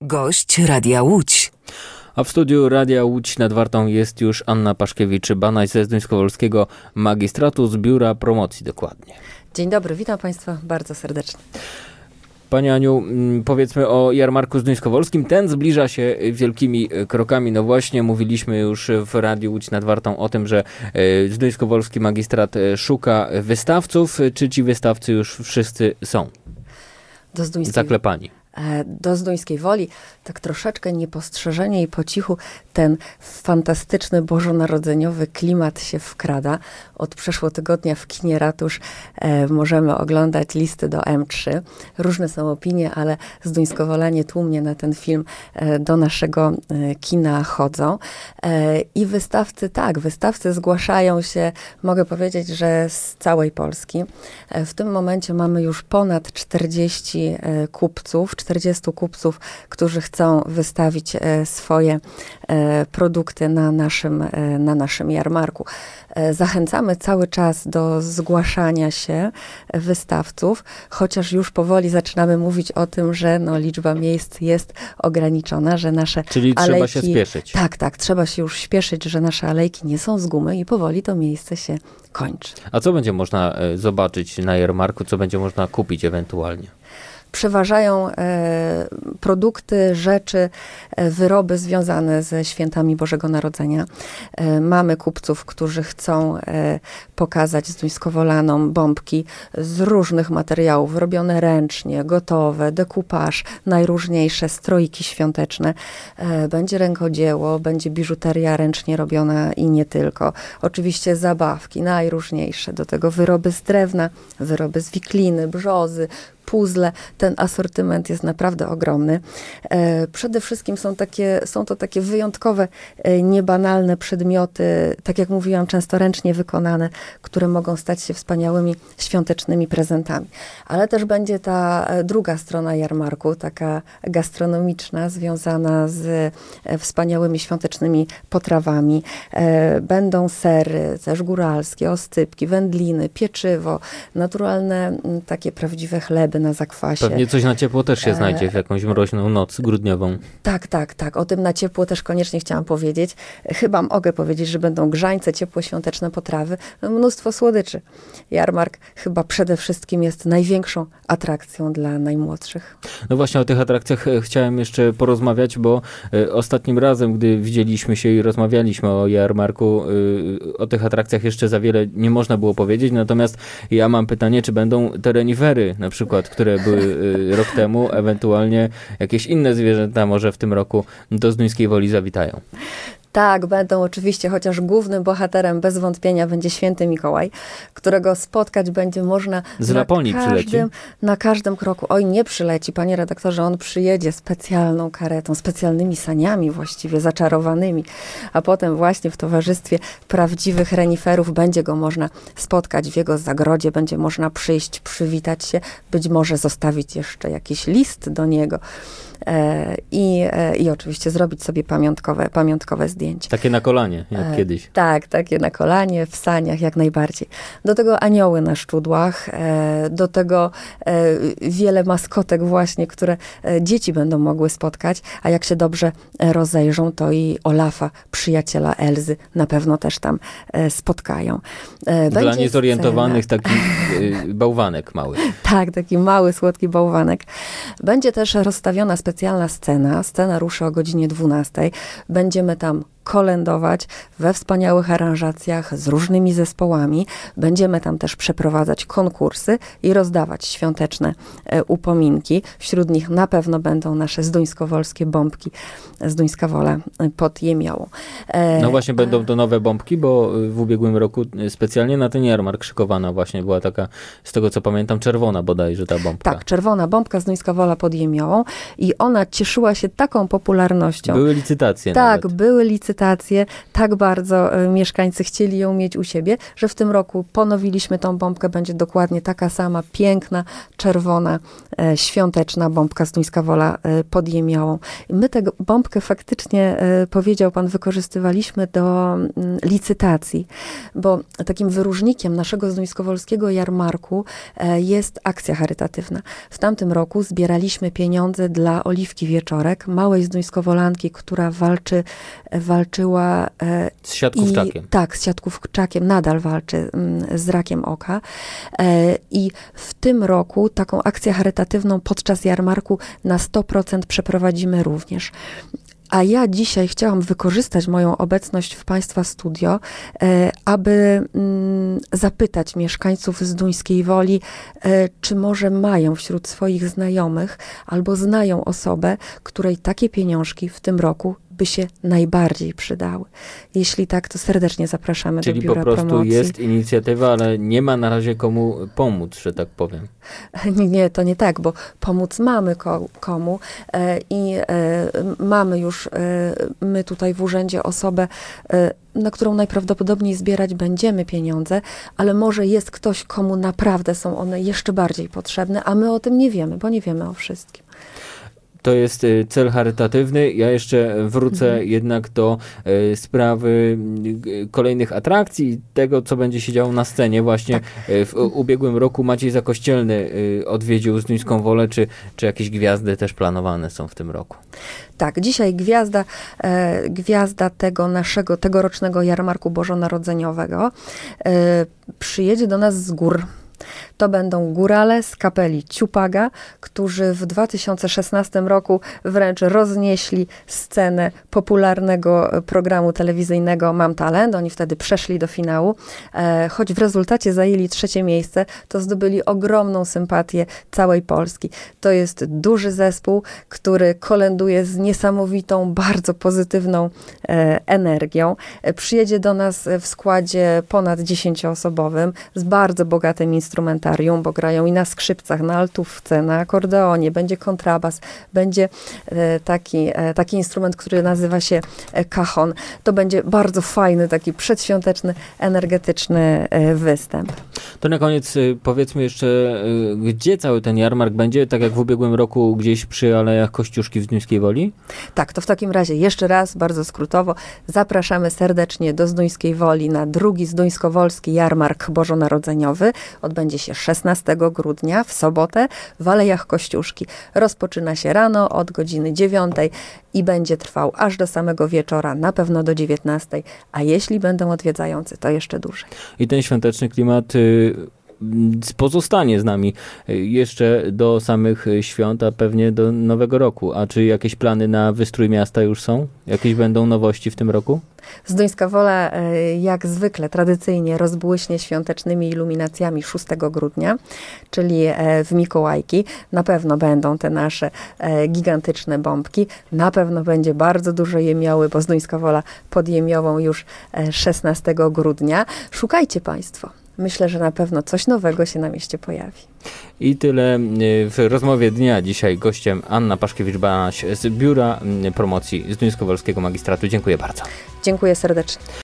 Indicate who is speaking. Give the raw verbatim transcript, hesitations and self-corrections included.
Speaker 1: Gość Radia Łódź.
Speaker 2: A w studiu Radia Łódź nad Wartą jest już Anna Paszkiewicz-Banaś ze Zduńskowolskiego Magistratu z Biura Promocji dokładnie.
Speaker 3: Dzień dobry, witam Państwa bardzo serdecznie.
Speaker 2: Pani Aniu, powiedzmy o jarmarku zduńskowolskim. Ten zbliża się wielkimi krokami. No właśnie, mówiliśmy już w Radiu Łódź nad Wartą o tym, że Zduńskowolski Magistrat szuka wystawców. Czy ci wystawcy już wszyscy są
Speaker 3: Do Zduńskiej...
Speaker 2: zaklepani?
Speaker 3: Do Zduńskiej Woli, tak troszeczkę niepostrzeżenie i po cichu ten fantastyczny bożonarodzeniowy klimat się wkrada. Od przeszłego tygodnia w kinie Ratusz e, możemy oglądać listy do M trzy. Różne są opinie, ale Zduńskowolanie tłumnie na ten film e, do naszego e, kina chodzą. E, I wystawcy, tak, wystawcy zgłaszają się, mogę powiedzieć, że z całej Polski. E, w tym momencie mamy już ponad czterdziestu e, kupców, czterdziestu kupców, którzy chcą wystawić e, swoje e, produkty na naszym, e, na naszym jarmarku. E, zachęcamy cały czas do zgłaszania się wystawców, chociaż już powoli zaczynamy mówić o tym, że no, liczba miejsc jest ograniczona, że nasze
Speaker 2: Czyli
Speaker 3: alejki...
Speaker 2: trzeba się spieszyć.
Speaker 3: Tak, tak, trzeba się już śpieszyć, że nasze alejki nie są z gumy i powoli to miejsce się kończy.
Speaker 2: A co będzie można e, zobaczyć na jarmarku, co będzie można kupić ewentualnie?
Speaker 3: Przeważają e, produkty, rzeczy, e, wyroby związane ze świętami Bożego Narodzenia. E, mamy kupców, którzy chcą e, pokazać Zduńskowolanom bombki z różnych materiałów, robione ręcznie, gotowe, dekupaż, najróżniejsze strojki świąteczne. E, będzie rękodzieło, będzie biżuteria ręcznie robiona i nie tylko. Oczywiście zabawki najróżniejsze, do tego wyroby z drewna, wyroby z wikliny, brzozy, puzzle. Ten asortyment jest naprawdę ogromny. E, przede wszystkim są, takie, są to takie wyjątkowe, e, niebanalne przedmioty, tak jak mówiłam, często ręcznie wykonane, które mogą stać się wspaniałymi świątecznymi prezentami. Ale też będzie ta e, druga strona jarmarku, taka gastronomiczna, związana z e, wspaniałymi świątecznymi potrawami. E, będą sery, też góralskie, oscypki, wędliny, pieczywo, naturalne, m, takie prawdziwe chleby na zakwasie.
Speaker 2: Pewnie coś na ciepło też się znajdzie w jakąś mroźną noc grudniową.
Speaker 3: Tak, tak, tak. O tym na ciepło też koniecznie chciałam powiedzieć. Chyba mogę powiedzieć, że będą grzańce, ciepłe świąteczne potrawy, mnóstwo słodyczy. Jarmark chyba przede wszystkim jest największą atrakcją dla najmłodszych.
Speaker 2: No właśnie o tych atrakcjach chciałem jeszcze porozmawiać, bo y, ostatnim razem, gdy widzieliśmy się i rozmawialiśmy o jarmarku, y, o tych atrakcjach jeszcze za wiele nie można było powiedzieć, natomiast ja mam pytanie, czy będą te renifery na przykład, które były y, rok temu, ewentualnie jakieś inne zwierzęta może w tym roku do Zduńskiej Woli zawitają.
Speaker 3: Tak, będą oczywiście, chociaż głównym bohaterem bez wątpienia będzie Święty Mikołaj, którego spotkać będzie można
Speaker 2: z
Speaker 3: na
Speaker 2: Laponii
Speaker 3: każdym,
Speaker 2: przyleci.
Speaker 3: na każdym kroku. Oj, nie przyleci, panie redaktorze, on przyjedzie specjalną karetą, specjalnymi saniami właściwie, zaczarowanymi, a potem właśnie w towarzystwie prawdziwych reniferów będzie go można spotkać w jego zagrodzie, będzie można przyjść, przywitać się, być może zostawić jeszcze jakiś list do niego. E, i, e, I oczywiście zrobić sobie pamiątkowe, pamiątkowe zdjęcie.
Speaker 2: Takie na kolanie, jak
Speaker 3: e,
Speaker 2: kiedyś.
Speaker 3: Tak, takie na kolanie, w saniach, jak najbardziej. Do tego anioły na szczudłach, e, do tego e, wiele maskotek właśnie, które e, dzieci będą mogły spotkać, a jak się dobrze e, rozejrzą, to i Olafa, przyjaciela Elzy, na pewno też tam e, spotkają. E,
Speaker 2: Dla
Speaker 3: będzie
Speaker 2: niezorientowanych
Speaker 3: scena.
Speaker 2: taki y, bałwanek mały.
Speaker 3: Tak, taki mały, słodki bałwanek. Będzie też rozstawiona specjalna scena. Scena ruszy o godzinie dwunastej. Będziemy tam kolędować we wspaniałych aranżacjach z różnymi zespołami. Będziemy tam też przeprowadzać konkursy i rozdawać świąteczne e, upominki. Wśród nich na pewno będą nasze zduńskowolskie bombki, Zduńska Wola pod Jemiołą. E,
Speaker 2: No właśnie będą to nowe bombki, bo w ubiegłym roku specjalnie na ten jarmark szykowana właśnie była taka, z tego co pamiętam, czerwona bodajże ta bombka.
Speaker 3: Tak, czerwona bombka Zduńska Wola pod Jemiołą i ona cieszyła się taką popularnością.
Speaker 2: Były licytacje
Speaker 3: Tak,
Speaker 2: nawet.
Speaker 3: były licytacje. licytację, tak bardzo e, mieszkańcy chcieli ją mieć u siebie, że w tym roku ponowiliśmy tą bombkę, będzie dokładnie taka sama, piękna, czerwona, e, świąteczna bombka Zduńska Wola e, pod Jemiołą. I my tę bombkę faktycznie, e, powiedział pan, wykorzystywaliśmy do m, licytacji, bo takim wyróżnikiem naszego zduńskowolskiego jarmarku e, jest akcja charytatywna. W tamtym roku zbieraliśmy pieniądze dla Oliwki Wieczorek, małej zduńskowolanki, która walczy, walczyła... E,
Speaker 2: Z siatkówczakiem.
Speaker 3: I, tak, z siatkówczakiem, nadal walczy mm, z rakiem oka. E, I w tym roku taką akcję charytatywną podczas jarmarku na sto procent przeprowadzimy również. A ja dzisiaj chciałam wykorzystać moją obecność w Państwa studio, e, aby mm, zapytać mieszkańców Zduńskiej Woli, e, czy może mają wśród swoich znajomych albo znają osobę, której takie pieniążki w tym roku by się najbardziej przydały. Jeśli tak, to serdecznie zapraszamy
Speaker 2: Czyli
Speaker 3: do biura
Speaker 2: po prostu
Speaker 3: promocji.
Speaker 2: jest inicjatywa, ale nie ma na razie komu pomóc, że tak powiem.
Speaker 3: Nie, nie, to nie tak, bo pomóc mamy ko- komu e, i e, mamy już e, my tutaj w urzędzie osobę, e, na którą najprawdopodobniej zbierać będziemy pieniądze, ale może jest ktoś, komu naprawdę są one jeszcze bardziej potrzebne, a my o tym nie wiemy, bo nie wiemy o wszystkim.
Speaker 2: To jest y, cel charytatywny. Ja jeszcze wrócę mhm. jednak do y, sprawy y, kolejnych atrakcji, tego, co będzie się działo na scenie. Właśnie tak. y, w y, ubiegłym roku Maciej Zakościelny y, odwiedził Zduńską Wolę. Czy, czy jakieś gwiazdy też planowane są w tym roku?
Speaker 3: Tak, dzisiaj gwiazda, e, gwiazda tego naszego tegorocznego jarmarku bożonarodzeniowego e, przyjedzie do nas z gór. To będą górale z kapeli Ciupaga, którzy w dwa tysiące szesnastym roku wręcz roznieśli scenę popularnego programu telewizyjnego Mam Talent. Oni wtedy przeszli do finału. E, choć w rezultacie zajęli trzecie miejsce, to zdobyli ogromną sympatię całej Polski. To jest duży zespół, który kolęduje z niesamowitą, bardzo pozytywną e, energią. E, przyjedzie do nas w składzie ponad dziesięcioosobowym z bardzo bogatym instrumentarium, bo grają i na skrzypcach, na altówce, na akordeonie, będzie kontrabas, będzie e, taki, e, taki instrument, który nazywa się e, cajon. To będzie bardzo fajny, taki przedświąteczny, energetyczny e, występ.
Speaker 2: To na koniec y, powiedzmy jeszcze, y, gdzie cały ten jarmark będzie, tak jak w ubiegłym roku gdzieś przy Alejach Kościuszki w Zduńskiej Woli?
Speaker 3: Tak, to w takim razie jeszcze raz, bardzo skrótowo, zapraszamy serdecznie do Zduńskiej Woli na drugi Zduńskowolski Jarmark Bożonarodzeniowy. Odbędzie się szesnastego grudnia w sobotę w Alejach Kościuszki. Rozpoczyna się rano od godziny dziewiątej i będzie trwał aż do samego wieczora, na pewno do dziewiętnastej, a jeśli będą odwiedzający, to jeszcze dłużej.
Speaker 2: I ten świąteczny klimat y, pozostanie z nami jeszcze do samych świąt, a pewnie do Nowego Roku. A czy jakieś plany na wystrój miasta już są? Jakieś będą nowości w tym roku?
Speaker 3: Zduńska Wola jak zwykle tradycyjnie rozbłyśnie świątecznymi iluminacjami szóstego grudnia, czyli w Mikołajki. Na pewno będą te nasze gigantyczne bombki. Na pewno będzie bardzo dużo jemioły, bo Zduńska Wola pod Jemiową już szesnastego grudnia. Szukajcie Państwo. Myślę, że na pewno coś nowego się na mieście pojawi.
Speaker 2: I tyle w rozmowie dnia. Dzisiaj gościem Anna Paszkiewicz-Banaś z Biura Promocji Zduńskowolskiego Magistratu. Dziękuję bardzo.
Speaker 3: Dziękuję serdecznie.